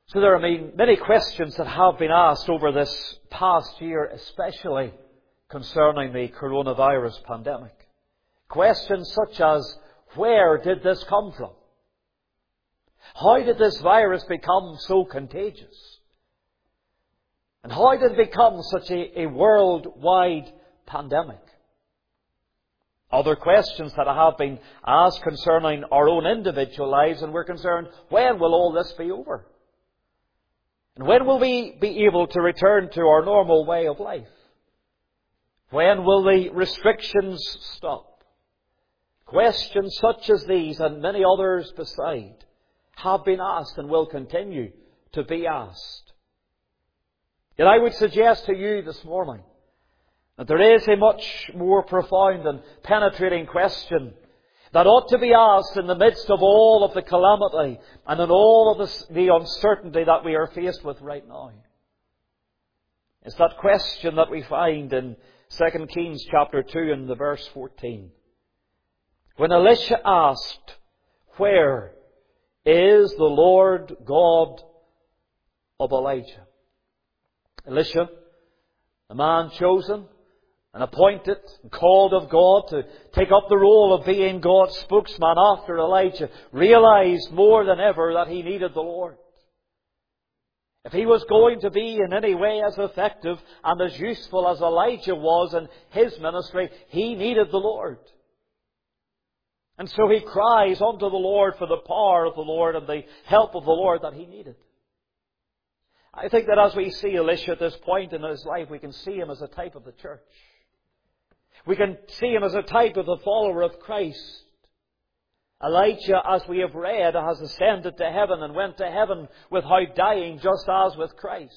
So there are many questions that have been asked over this past year, especially concerning the coronavirus pandemic. Questions such as, where did this come from? How did this virus become so contagious? And how did it become such a worldwide pandemic? Other questions that have been asked concerning our own individual lives, and we're concerned, when will all this be over? And when will we be able to return to our normal way of life? When will the restrictions stop? Questions such as these and many others beside have been asked and will continue to be asked. Yet I would suggest to you this morning that there is a much more profound and penetrating question that ought to be asked in the midst of all of the calamity and in all of the uncertainty that we are faced with right now. It's that question that we find in 2 Kings chapter 2 and the verse 14. When Elisha asked, where is the Lord God of Elijah? Elisha, the man chosen and appointed and called of God to take up the role of being God's spokesman after Elijah, realized more than ever that he needed the Lord. If he was going to be in any way as effective and as useful as Elijah was in his ministry, he needed the Lord. And so he cries unto the Lord for the power of the Lord and the help of the Lord that he needed. I think that as we see Elisha at this point in his life, we can see him as a type of the church. We can see him as a type of the follower of Christ. Elijah, as we have read, has ascended to heaven and went to heaven without dying, just as with Christ.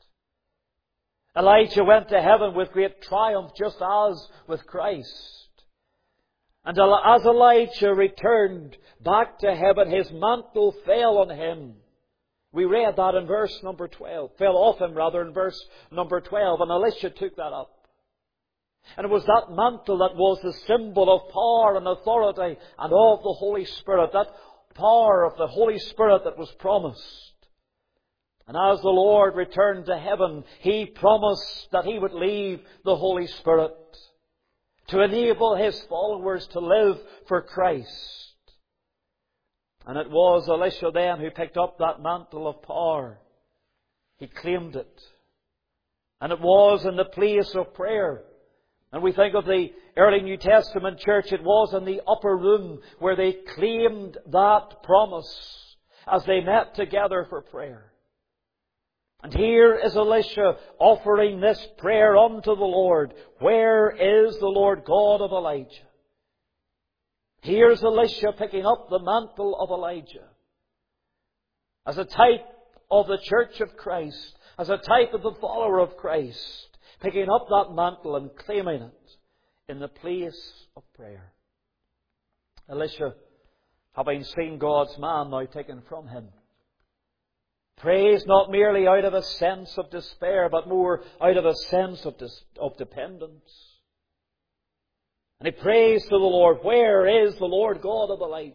Elijah went to heaven with great triumph, just as with Christ. And as Elijah returned back to heaven, his mantle fell on him. We read that in verse number 12. Fell off him, rather, in verse number 12. And Elisha took that up. And it was that mantle that was the symbol of power and authority and of the Holy Spirit. That power of the Holy Spirit that was promised. And as the Lord returned to heaven, He promised that He would leave the Holy Spirit to enable His followers to live for Christ. And it was Elisha then who picked up that mantle of power. He claimed it. And it was in the place of prayer. And we think of the early New Testament church, it was in the upper room where they claimed that promise as they met together for prayer. And here is Elisha offering this prayer unto the Lord. Where is the Lord God of Elijah? Here's Elisha picking up the mantle of Elijah as a type of the church of Christ, as a type of the follower of Christ, picking up that mantle and claiming it in the place of prayer. Elisha, having seen God's man now taken from him, prays not merely out of a sense of despair, but more out of a sense of dependence. And he prays to the Lord, where is the Lord God of Elijah?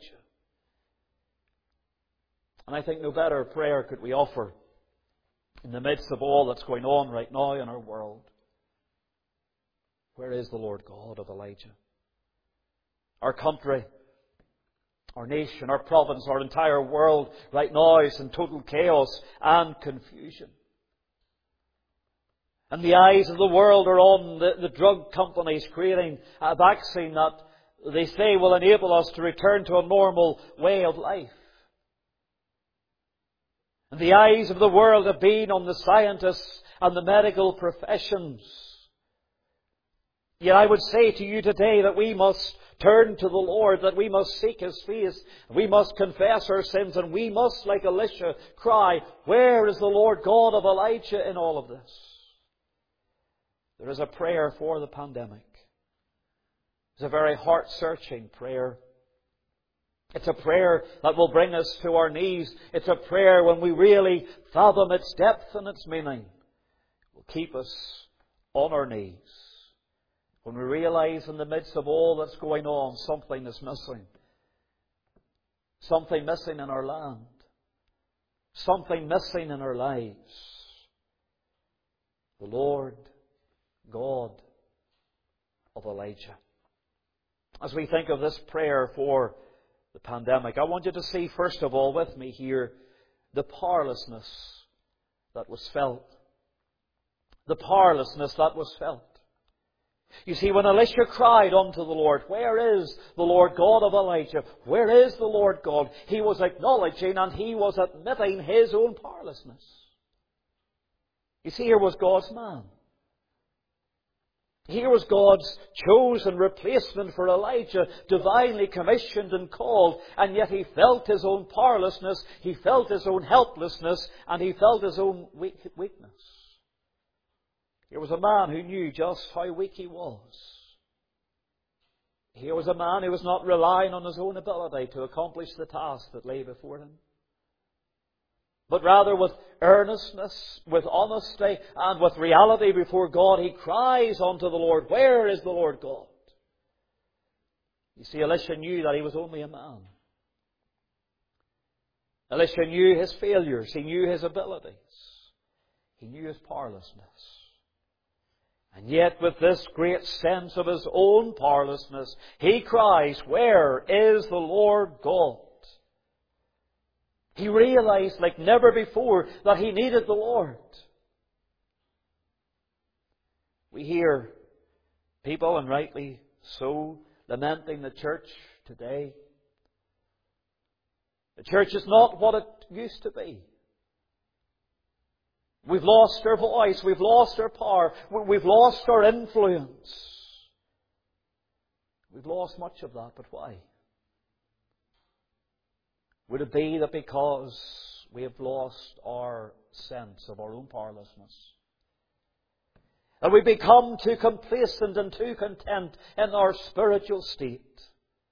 And I think no better prayer could we offer in the midst of all that's going on right now in our world. Where is the Lord God of Elijah? Our country, our nation, our province, our entire world right now is in total chaos and confusion. And the eyes of the world are on the drug companies creating a vaccine that they say will enable us to return to a normal way of life. And the eyes of the world have been on the scientists and the medical professions. Yet I would say to you today that we must turn to the Lord, that we must seek His face, we must confess our sins, and we must, like Elisha, cry, where is the Lord God of Elijah in all of this? There is a prayer for the pandemic. It's a very heart-searching prayer. It's a prayer that will bring us to our knees. It's a prayer when we really fathom its depth and its meaning. It will keep us on our knees. When we realize in the midst of all that's going on, something is missing. Something missing in our land. something missing in our lives. The Lord God of Elijah. As we think of this prayer for the pandemic, I want you to see, first of all, with me here, the powerlessness that was felt. The powerlessness that was felt. You see, when Elisha cried unto the Lord, "Where is the Lord God of Elijah? Where is the Lord God?" he was acknowledging and he was admitting his own powerlessness. You see, here was God's man. Here was God's chosen replacement for Elijah, divinely commissioned and called, and yet he felt his own powerlessness, he felt his own helplessness, and he felt his own weakness. Here was a man who knew just how weak he was. Here was a man who was not relying on his own ability to accomplish the task that lay before him, but rather with earnestness, with honesty, and with reality before God, he cries unto the Lord, "Where is the Lord God?" You see, Elisha knew that he was only a man. Elisha knew his failures. He knew his abilities. He knew his powerlessness. And yet, with this great sense of his own powerlessness, he cries, "Where is the Lord God?" He realized like never before that he needed the Lord. We hear people, and rightly so, lamenting the church today. The church is not what it used to be. We've lost our voice. We've lost our power. We've lost our influence. We've lost much of that, but why? Would it be that because we have lost our sense of our own powerlessness, that we become too complacent and too content in our spiritual state?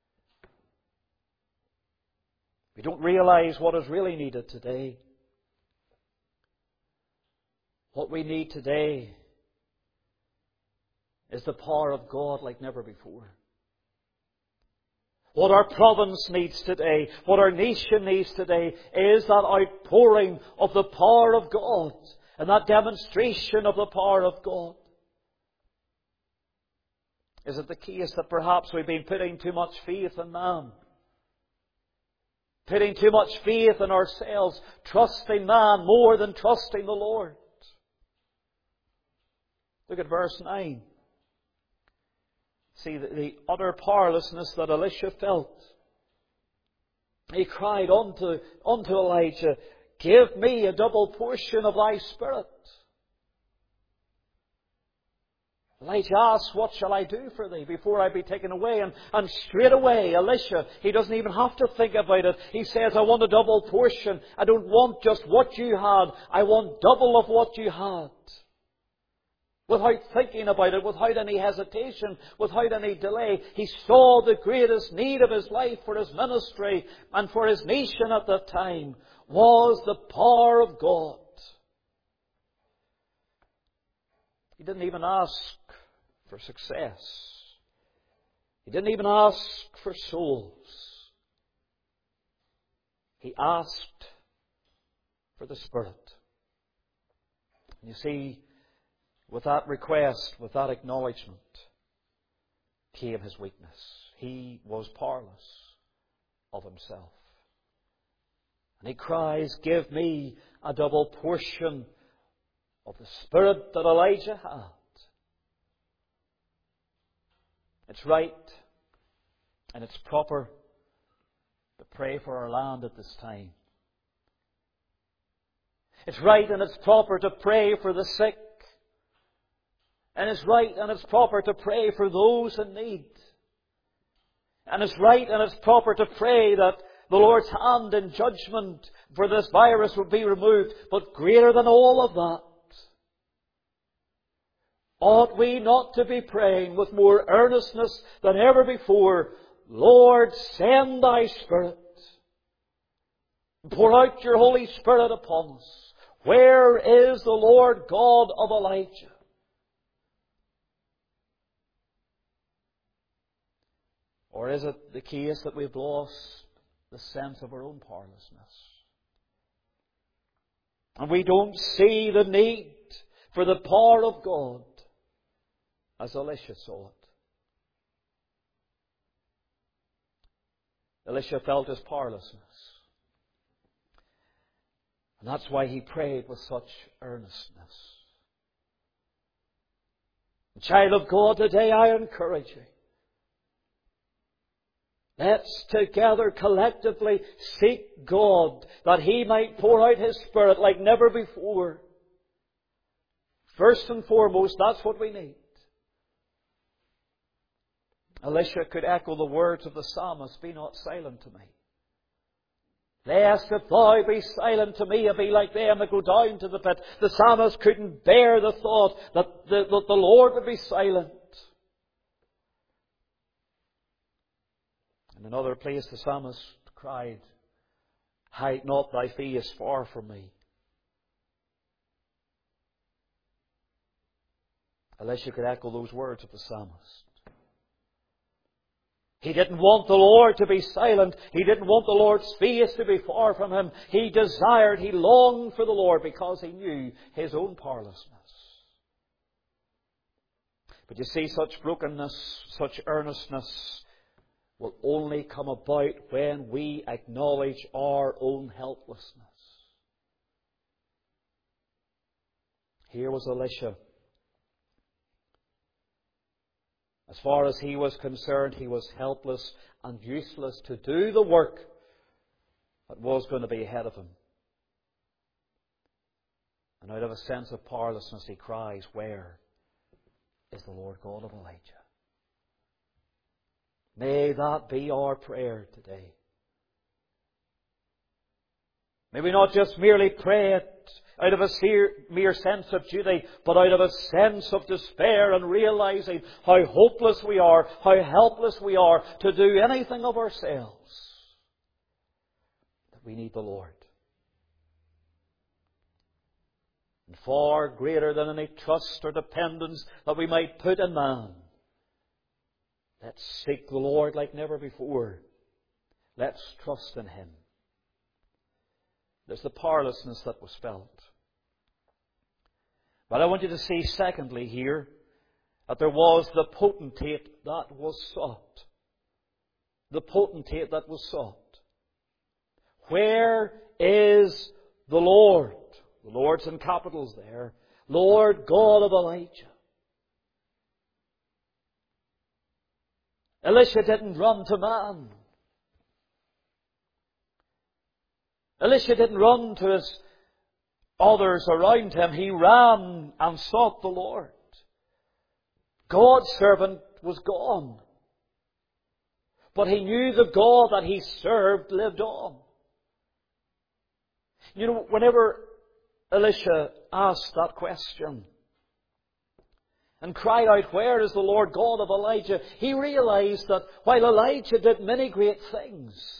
We don't realize what is really needed today. What we need today is the power of God like never before. What our province needs today, what our nation needs today, is that outpouring of the power of God and that demonstration of the power of God. Is it the case that perhaps we've been putting too much faith in man? Putting too much faith in ourselves, trusting man more than trusting the Lord? Look at verse 9. See the utter powerlessness that Elisha felt. He cried unto Elijah, "Give me a double portion of thy spirit." Elijah asks, "What shall I do for thee before I be taken away?" And straight away, Elisha, he doesn't even have to think about it. He says, "I want a double portion. I don't want just what you had. I want double of what you had." Without thinking about it, without any hesitation, without any delay, he saw the greatest need of his life for his ministry and for his nation at that time was the power of God. He didn't even ask for success. He didn't even ask for souls. He asked for the Spirit. And you see, with that request, with that acknowledgement, came his weakness. He was powerless of himself. And he cries, "Give me a double portion of the Spirit that Elijah had." It's right and it's proper to pray for our land at this time. It's right and it's proper to pray for the sick. And it's right and it's proper to pray for those in need. And it's right and it's proper to pray that the Lord's hand in judgment for this virus will be removed. But greater than all of that, ought we not to be praying with more earnestness than ever before, "Lord, send thy Spirit. Pour out your Holy Spirit upon us. Where is the Lord God of Elijah?" Or is it the case that we've lost the sense of our own powerlessness? And we don't see the need for the power of God as Elisha saw it. Elisha felt his powerlessness. And that's why he prayed with such earnestness. Child of God, today I encourage you. Let's together collectively seek God that He might pour out His Spirit like never before. First and foremost, that's what we need. Elisha could echo the words of the psalmist, "Be not silent to me. Lest if thou be silent to me, I be like them that go down to the pit." The psalmist couldn't bear the thought that the Lord would be silent. In another place the psalmist cried, "Hide not thy face far from me." Elisha could echo those words of the psalmist. He didn't want the Lord to be silent. He didn't want the Lord's face to be far from him. He desired, he longed for the Lord because he knew his own powerlessness. But you see, such brokenness, such earnestness will only come about when we acknowledge our own helplessness. Here was Elisha. As far as he was concerned, he was helpless and useless to do the work that was going to be ahead of him. And out of a sense of powerlessness, he cries, "Where is the Lord God of Elijah?" May that be our prayer today. May we not just merely pray it out of a mere sense of duty, but out of a sense of despair and realizing how hopeless we are, how helpless we are to do anything of ourselves. That we need the Lord. And far greater than any trust or dependence that we might put in man, let's seek the Lord like never before. Let's trust in Him. There's the powerlessness that was felt. But I want you to see, secondly, here, that there was the potentate that was sought. The potentate that was sought. Where is the Lord? The Lord's in capitals there. Lord God of Elijah. Elisha didn't run to man. Elisha didn't run to his others around him. He ran and sought the Lord. God's servant was gone. But he knew the God that he served lived on. You know, whenever Elisha asked that question and cried out, "Where is the Lord God of Elijah?" he realized that while Elijah did many great things,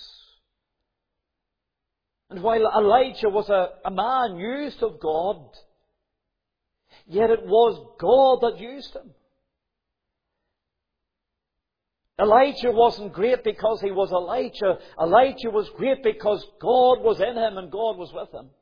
and while Elijah was a man used of God, yet it was God that used him. Elijah wasn't great because he was Elijah. Elijah was great because God was in him and God was with him.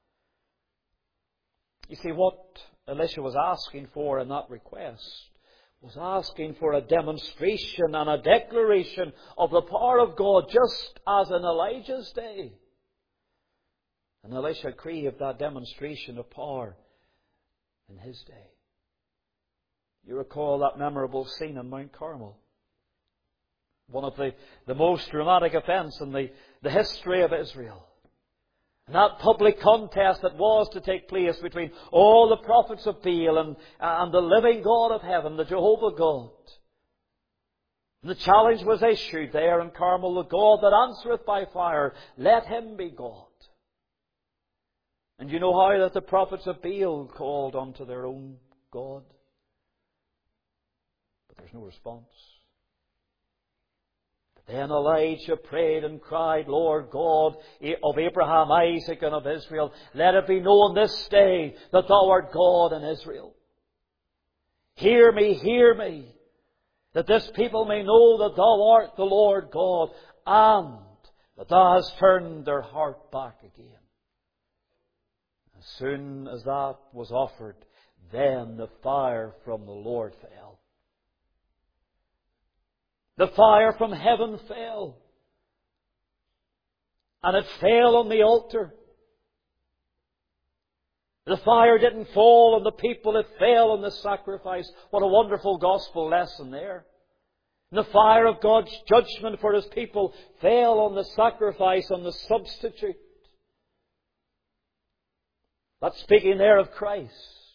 You see, what Elisha was asking for in that request was asking for a demonstration and a declaration of the power of God, just as in Elijah's day. And Elisha craved that demonstration of power in his day. You recall that memorable scene in Mount Carmel. One of the most dramatic events in the history of Israel. And that public contest that was to take place between all the prophets of Baal and the living God of heaven, the Jehovah God. And the challenge was issued there in Carmel: "The God that answereth by fire, let him be God." And you know how that the prophets of Baal called unto their own God? But there's no response. But then Elijah prayed and cried, "Lord God of Abraham, Isaac, and of Israel, let it be known this day that thou art God in Israel. Hear me, that this people may know that thou art the Lord God, and that thou hast turned their heart back again." As soon as that was offered, then the fire from the Lord fell. The fire from heaven fell. And it fell on the altar. The fire didn't fall on the people, it fell on the sacrifice. What a wonderful gospel lesson there. And the fire of God's judgment for His people fell on the sacrifice, on the substitute. That's speaking there of Christ.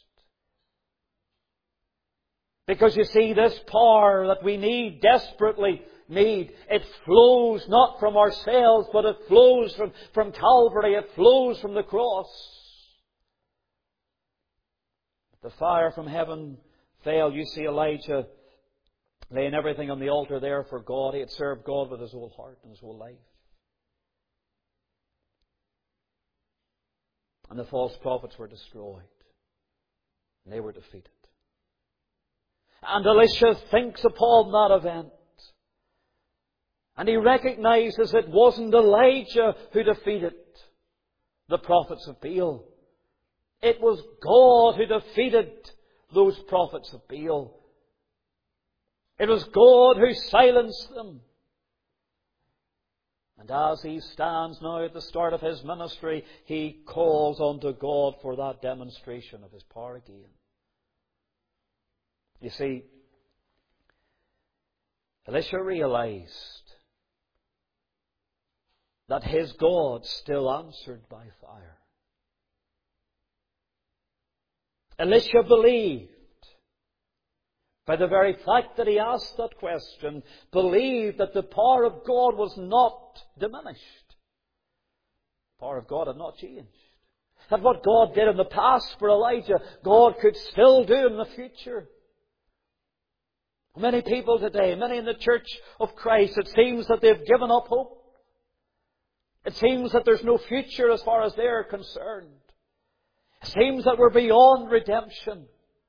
Because you see, this power that we need, desperately need, it flows not from ourselves, but it flows from Calvary. It flows from the cross. The fire from heaven fell. You see Elijah laying everything on the altar there for God. He had served God with his whole heart and his whole life. And the false prophets were destroyed. And they were defeated. And Elisha thinks upon that event. And he recognizes it wasn't Elijah who defeated the prophets of Baal. It was God who defeated those prophets of Baal. It was God who silenced them. And as he stands now at the start of his ministry, he calls unto God for that demonstration of his power again. You see, Elisha realized that his God still answered by fire. Elisha believed, by the very fact that he asked that question, believed that the power of God was not diminished. The power of God had not changed. That what God did in the past for Elijah, God could still do in the future. Many people today, many in the Church of Christ, it seems that they've given up hope. It seems that there's no future as far as they're concerned. It seems that we're beyond redemption.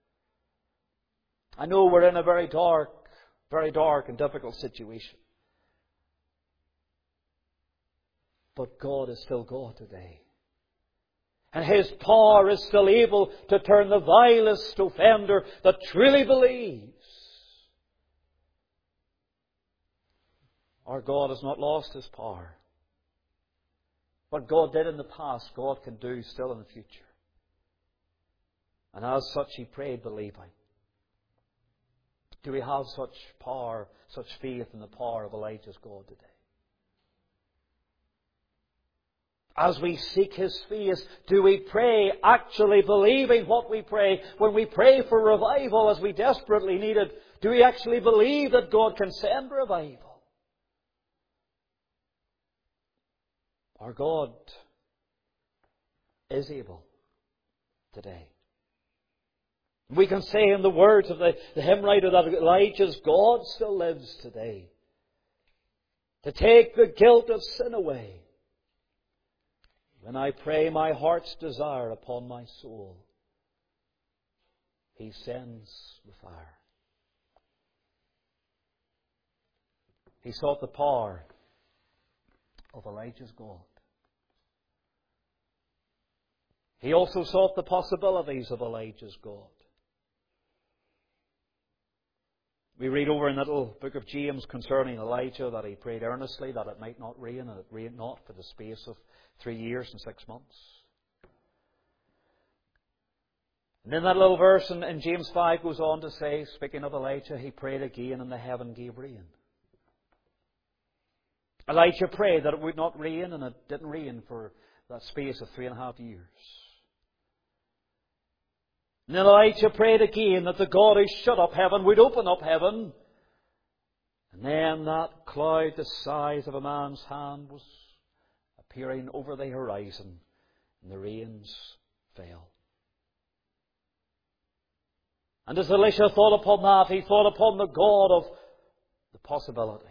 I know we're in a very dark and difficult situation. But God is still God today. And His power is still able to turn the vilest offender that truly believes. Our God has not lost His power. What God did in the past, God can do still in the future. And as such, he prayed, believing. Do we have such power, such faith in the power of Elijah's God today? As we seek His face, do we pray actually believing what we pray? When we pray for revival as we desperately need it, do we actually believe that God can send revival? Our God is able today. We can say in the words of the hymn writer that Elijah's God still lives today to take the guilt of sin away. When I pray my heart's desire upon my soul, He sends the fire. He sought the power of Elijah's God. He also sought the possibilities of Elijah's God. We read over in the little book of James concerning Elijah that he prayed earnestly that it might not rain, and it rained not for the space of 3 years and 6 months. And then that little verse in James 5 goes on to say, speaking of Elijah, he prayed again and the heaven gave rain. Elijah prayed that it would not rain, and it didn't rain for that space of 3.5 years. And then Elijah prayed again that the God who shut up heaven would open up heaven. And then that cloud the size of a man's hand was appearing over the horizon, and the rains fell. And as Elisha thought upon that, he thought upon the God of the possibilities.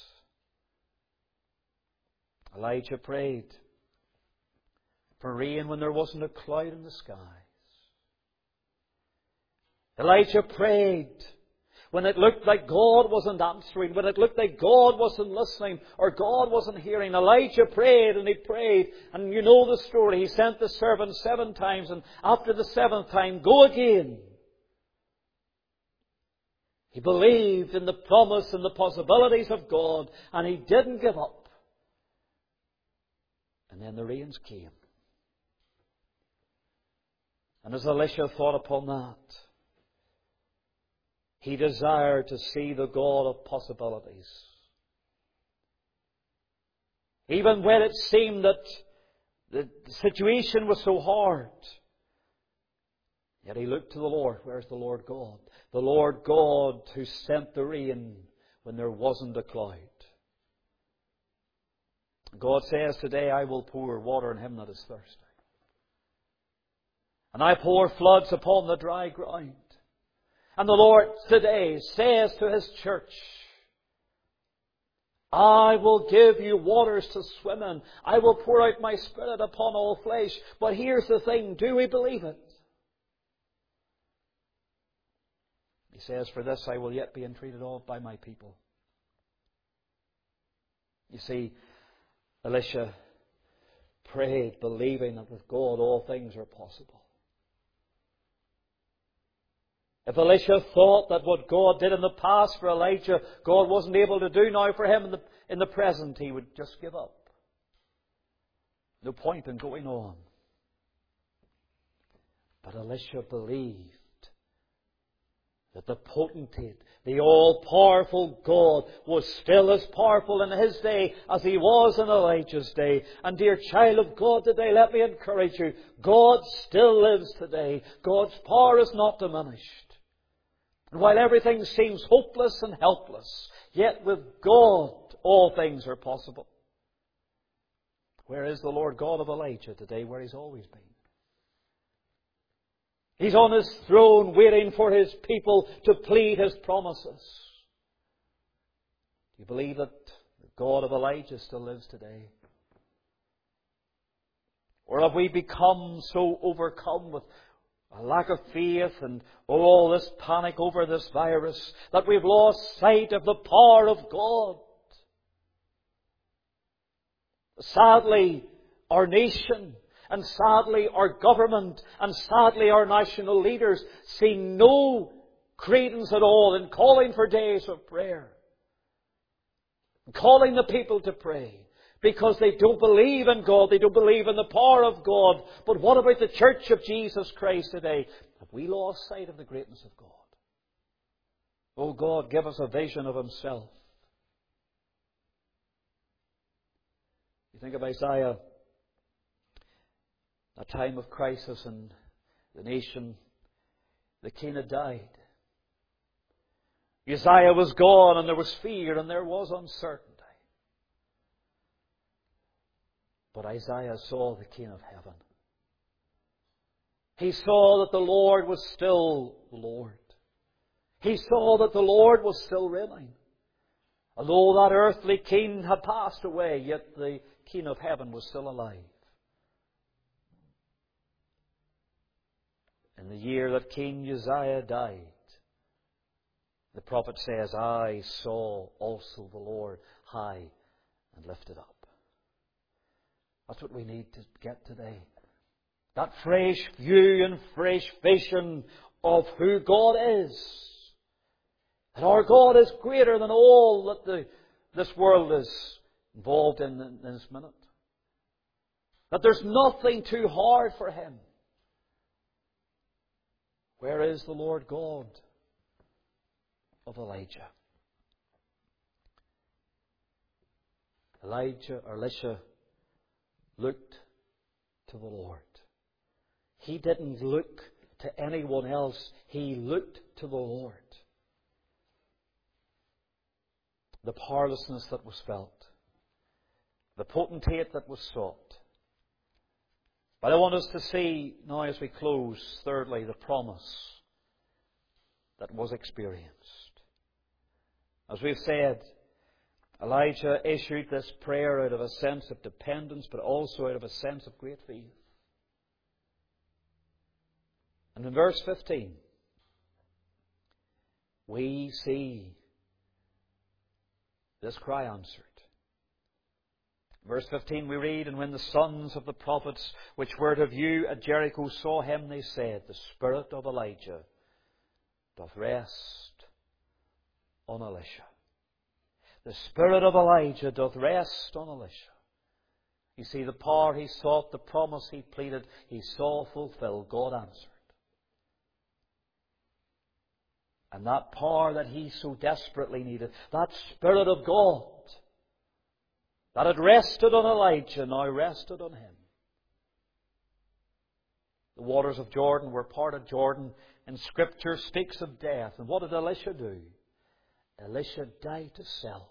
Elijah prayed for rain when there wasn't a cloud in the skies. Elijah prayed when it looked like God wasn't answering, when it looked like God wasn't listening or God wasn't hearing, Elijah prayed and he prayed. And you know the story. He sent the servant 7 times, and after the 7th time, go again. He believed in the promise and the possibilities of God, and he didn't give up. And then the rains came. And as Elisha thought upon that, he desired to see the God of possibilities. Even when it seemed that the situation was so hard, yet he looked to the Lord. Where's the Lord God? The Lord God who sent the rain when there wasn't a cloud. God says today, I will pour water on him that is thirsty. And I pour floods upon the dry ground. And the Lord today says to His church, I will give you waters to swim in. I will pour out my Spirit upon all flesh. But here's the thing, do we believe it? He says, for this I will yet be entreated of by my people. You see, Elisha prayed believing that with God all things are possible. If Elisha thought that what God did in the past for Elijah, God wasn't able to do now for him in the present, he would just give up. No point in going on. But Elisha believed that the potentate, the all-powerful God, was still as powerful in his day as he was in Elijah's day. And dear child of God today, let me encourage you, God still lives today. God's power is not diminished. And while everything seems hopeless and helpless, yet with God all things are possible. Where is the Lord God of Elijah today? Where He's always been. He's on His throne waiting for His people to plead His promises. Do you believe that the God of Elijah still lives today? Or have we become so overcome with a lack of faith and all this panic over this virus that we've lost sight of the power of God? Sadly, our nation and sadly our government and sadly our national leaders see no credence at all in calling for days of prayer, calling the people to pray. Because they don't believe in God. They don't believe in the power of God. But what about the Church of Jesus Christ today? Have we lost sight of the greatness of God? Oh God, give us a vision of Himself. You think of Isaiah, a time of crisis in the nation. The king had died. Uzziah was gone and there was fear and there was uncertainty. But Isaiah saw the King of Heaven. He saw that the Lord was still Lord. He saw that the Lord was still reigning. Although that earthly king had passed away, yet the King of Heaven was still alive. In the year that King Uzziah died, the prophet says, I saw also the Lord high and lifted up. That's what we need to get today. That fresh view and fresh vision of who God is. That our God is greater than all that this world is involved in this minute. That there's nothing too hard for Him. Where is the Lord God of Elijah? Elisha looked to the Lord. He didn't look to anyone else. He looked to the Lord. The powerlessness that was felt. The potentate that was sought. But I want us to see now as we close, thirdly, the promise that was experienced. As we've said, Elijah issued this prayer out of a sense of dependence, but also out of a sense of great faith. And in verse 15, we see this cry answered. Verse 15 we read, "And when the sons of the prophets which were to view at Jericho saw him, they said, The spirit of Elijah doth rest on Elisha." The spirit of Elijah doth rest on Elisha. You see, the power he sought, the promise he pleaded, he saw fulfilled. God answered. And that power that he so desperately needed, that Spirit of God that had rested on Elijah, now rested on him. The waters of Jordan were parted. Jordan in Scripture speaks of death. And what did Elisha do? Elisha died to self.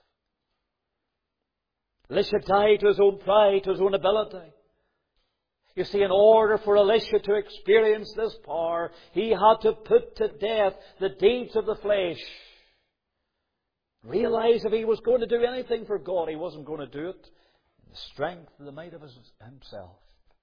Elisha died to his own pride, to his own ability. You see, in order for Elisha to experience this power, he had to put to death the deeds of the flesh. Realize if he was going to do anything for God, he wasn't going to do it in the strength and the might of himself.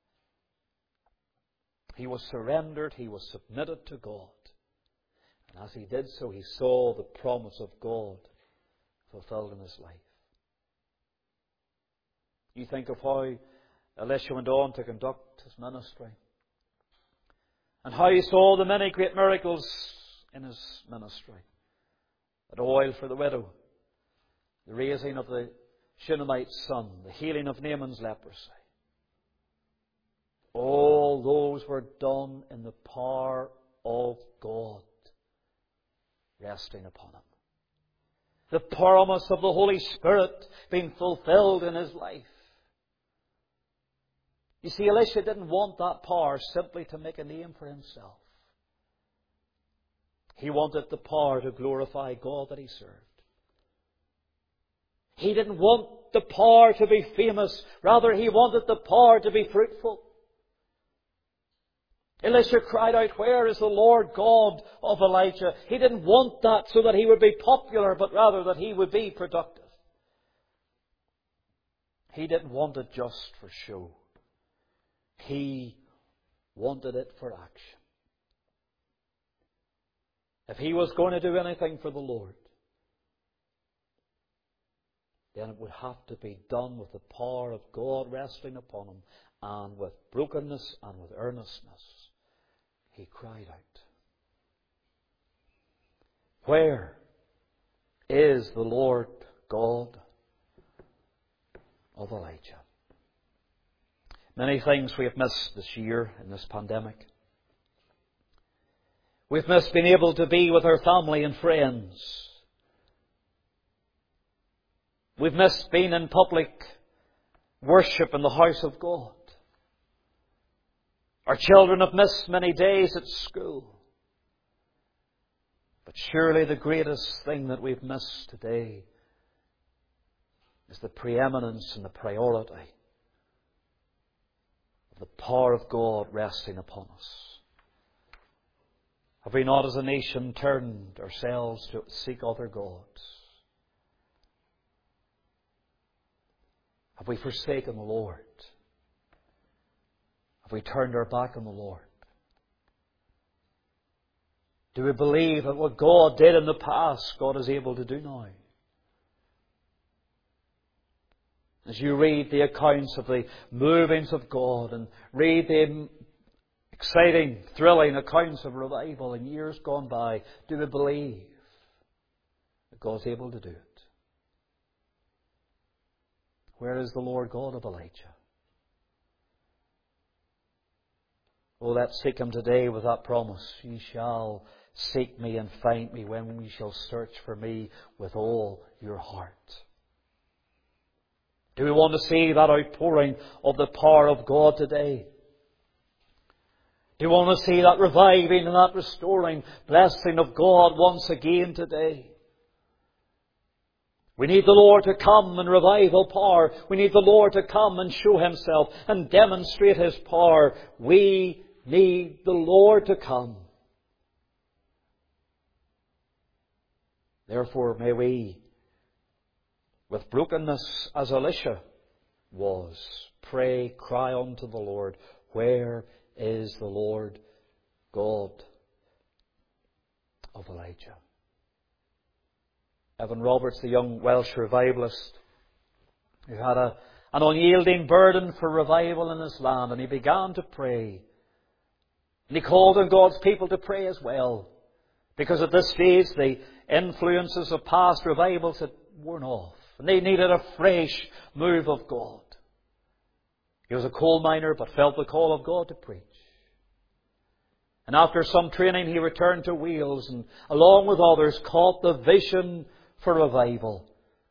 He was surrendered, he was submitted to God. And as he did so, he saw the promise of God fulfilled in his life. You think of how Elisha went on to conduct his ministry, and how he saw the many great miracles in his ministry. The oil for the widow, the raising of the Shunammite's son, the healing of Naaman's leprosy. All those were done in the power of God resting upon him. The promise of the Holy Spirit being fulfilled in his life. You see, Elisha didn't want that power simply to make a name for himself. He wanted the power to glorify God that he served. He didn't want the power to be famous. Rather, he wanted the power to be fruitful. Elisha cried out, "Where is the Lord God of Elijah?" He didn't want that so that he would be popular, but rather that he would be productive. He didn't want it just for show. He wanted it for action. If he was going to do anything for the Lord, then it would have to be done with the power of God resting upon him, and with brokenness and with earnestness. He cried out, "Where is the Lord God of Elijah?" Many things we have missed this year in this pandemic. We've missed being able to be with our family and friends. We've missed being in public worship in the house of God. Our children have missed many days at school. But surely the greatest thing that we've missed today is the preeminence and the priority of the power of God resting upon us. Have we not as a nation turned ourselves to seek other gods? Have we forsaken the Lord? Have we turned our back on the Lord? Do we believe that what God did in the past, God is able to do now? As you read the accounts of the movings of God and read the exciting, thrilling accounts of revival in years gone by, do we believe that God's able to do it? Where is the Lord God of Elijah? Oh, let's seek Him today with that promise. "Ye shall seek me and find me when ye shall search for me with all your heart." Do we want to see that outpouring of the power of God today? Do we want to see that reviving and that restoring blessing of God once again today? We need the Lord to come in revival power. We need the Lord to come and show Himself and demonstrate His power. We need the Lord to come. Therefore, may we, with brokenness as Elisha was, pray, cry unto the Lord, "Where is the Lord God of Elijah?" Evan Roberts, the young Welsh revivalist, who had an unyielding burden for revival in his land, and he began to pray. And he called on God's people to pray as well, because at this stage the influences of past revivals had worn off, and they needed a fresh move of God. He was a coal miner, but felt the call of God to preach. And after some training, he returned to Wales and, along with others, caught the vision for revival.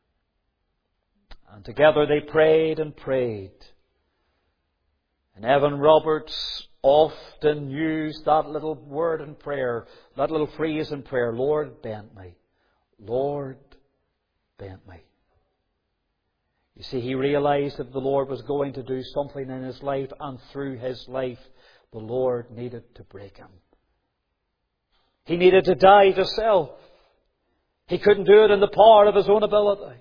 And together they prayed and prayed. And Evan Roberts often used that little word in prayer, that little phrase in prayer, Lord, bend me. Lord, bend me. You see, he realized that the Lord was going to do something in his life, and through his life, the Lord needed to break him. He needed to die to self. He couldn't do it in the power of his own ability.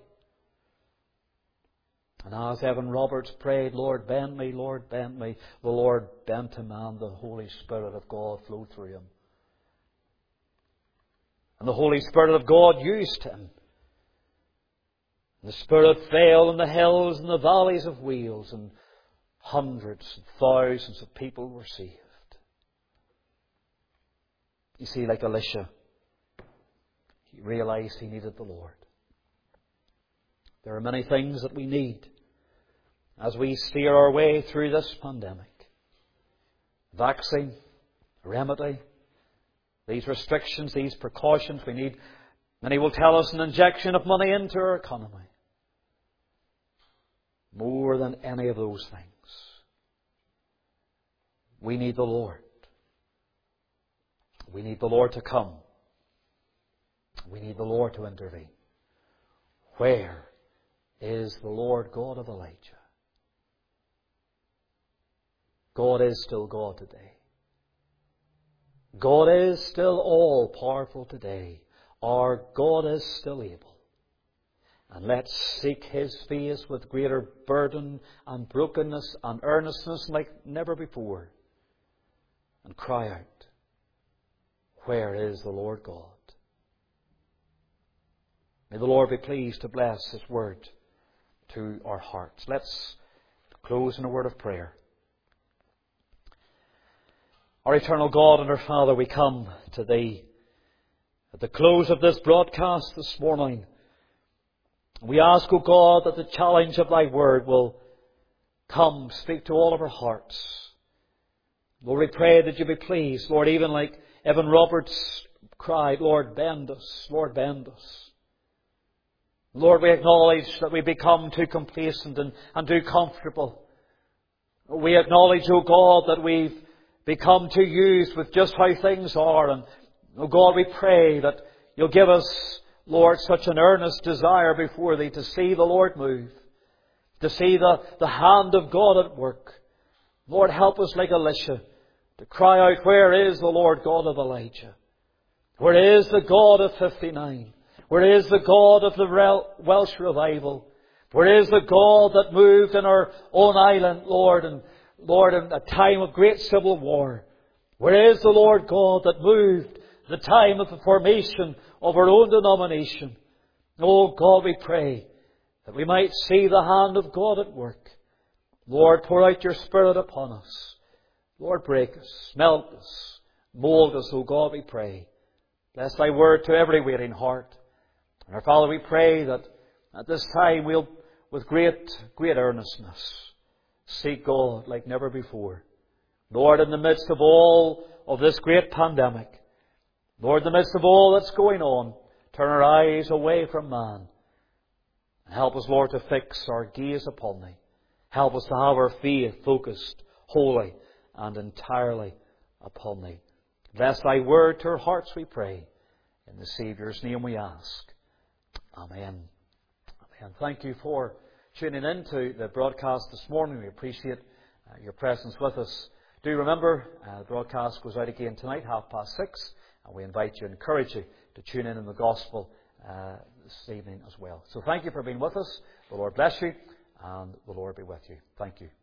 And as Evan Roberts prayed, Lord, bend me, the Lord bent him, and the Holy Spirit of God flowed through him. And the Holy Spirit of God used him. The Spirit fell in the hills and the valleys of Wales, and hundreds and thousands of people were saved. You see, like Elisha, he realized he needed the Lord. There are many things that we need as we steer our way through this pandemic. Vaccine, remedy, these restrictions, these precautions we need. Many will tell us an injection of money into our economy. More than any of those things, we need the Lord. We need the Lord to come. We need the Lord to intervene. Where is the Lord God of Elijah? God is still God today. God is still all-powerful today. Our God is still able. And let's seek His face with greater burden and brokenness and earnestness like never before. And cry out, where is the Lord God? May the Lord be pleased to bless His word to our hearts. Let's close in a word of prayer. Our eternal God and our Father, we come to Thee at the close of this broadcast this morning. We ask, O God, that the challenge of Thy word will come, speak to all of our hearts. Lord, we pray that You be pleased, Lord, even like Evan Roberts cried, Lord, bend us, Lord, bend us. Lord, we acknowledge that we become too complacent and too comfortable. We acknowledge, O God, that we've become too used with just how things are. And, O God, we pray that You'll give us, Lord, such an earnest desire before Thee to see the Lord move, to see the hand of God at work. Lord, help us like Elisha to cry out, where is the Lord God of Elijah? Where is the God of 59? Where is the God of the Welsh revival? Where is the God that moved in our own island, Lord, and Lord, in a time of great civil war? Where is the Lord God that moved the time of the formation of our own denomination? Oh God, we pray that we might see the hand of God at work. Lord, pour out Your Spirit upon us. Lord, break us, melt us, mould us, O God, we pray. Bless Thy word to every waiting heart. And our Father, we pray that at this time we'll, with great earnestness, seek God like never before. Lord, in the midst of all of this great pandemic, Lord, in the midst of all that's going on, turn our eyes away from man. And help us, Lord, to fix our gaze upon Thee. Help us to have our faith focused wholly and entirely upon Thee. Bless Thy word to our hearts, we pray. In the Saviour's name we ask. Amen. Amen. Thank you for tuning in to the broadcast this morning. We appreciate your presence with us. Do remember, the broadcast goes out again tonight, 6:30, and we invite you, encourage you to tune in the gospel this evening as well. So thank you for being with us. The Lord bless you, and the Lord be with you. Thank you.